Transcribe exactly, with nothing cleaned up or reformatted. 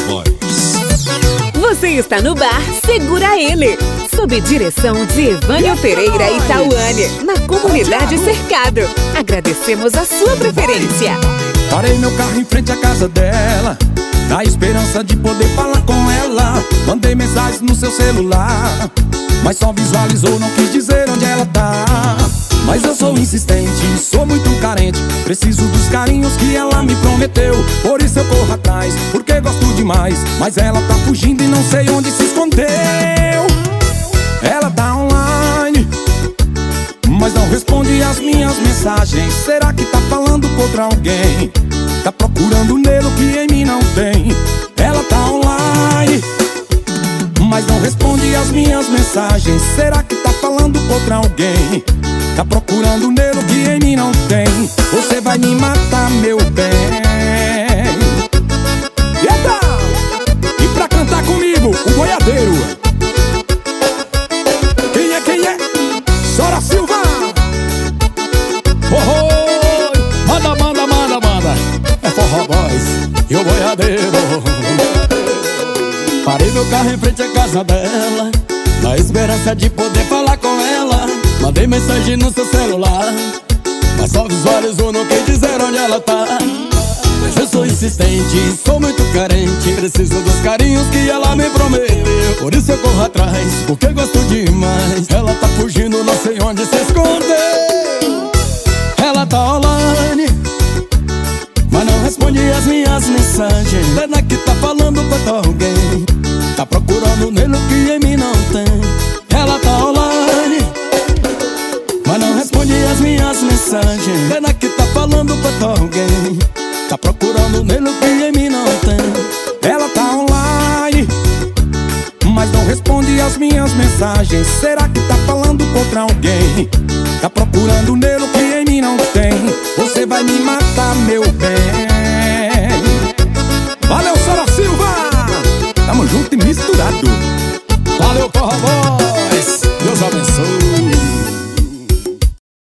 Voz. Você está no bar Segura Ele, sob direção de Evânio Pereira e Tauane, na comunidade Cercado. Agradecemos a sua preferência. Parei meu carro em frente à casa dela, na esperança de poder falar com ela. Mandei mensagens no seu celular, mas só visualizou, não quis dizer onde ela tá. Mas eu sou insistente, sou muito carente, preciso dos carinhos que ela me prometeu. Por isso eu corro atrás, porque gosto demais, mas ela tá fugindo e não sei onde se escondeu. Ela tá online, mas não responde as minhas mensagens. Será que tá falando contra alguém? Tá procurando nele o que em mim não tem. Ela tá online, mas não responde as minhas mensagens. Será que tá falando contra alguém? Tá procurando nele o que em mim não tem. Você vai me matar, meu bem. Eita! E pra cantar comigo, o boiadeiro. Quem é, quem é? Sora Silva. Oh, oh, manda, manda, manda, manda. É Forró Boys e o boiadeiro. Parei meu carro em frente à casa dela, na esperança de poder falar com ela. Mandei mensagem no seu celular, mas só visualizou, não quis dizer onde ela tá. Mas eu sou insistente, sou muito carente, preciso dos carinhos que ela me prometeu. Por isso eu corro atrás, porque gosto demais. Ela tá fugindo, não sei onde se escondeu. Ela tá online, mas não responde as minhas mensagens. Pena que tá falando com alguém, tá procurando nele o que em mim não tem. Ela tá online, mas não responde as minhas mensagens. Pena que tá falando com alguém, tá procurando nele o que em mim não tem. Ela tá online, mas não responde as minhas mensagens. Será que tá falando contra alguém? Tá procurando nele o que em mim não tem. Você vai me matar, meu bem. Valeu, Sora Silva! Tamo junto e misturado.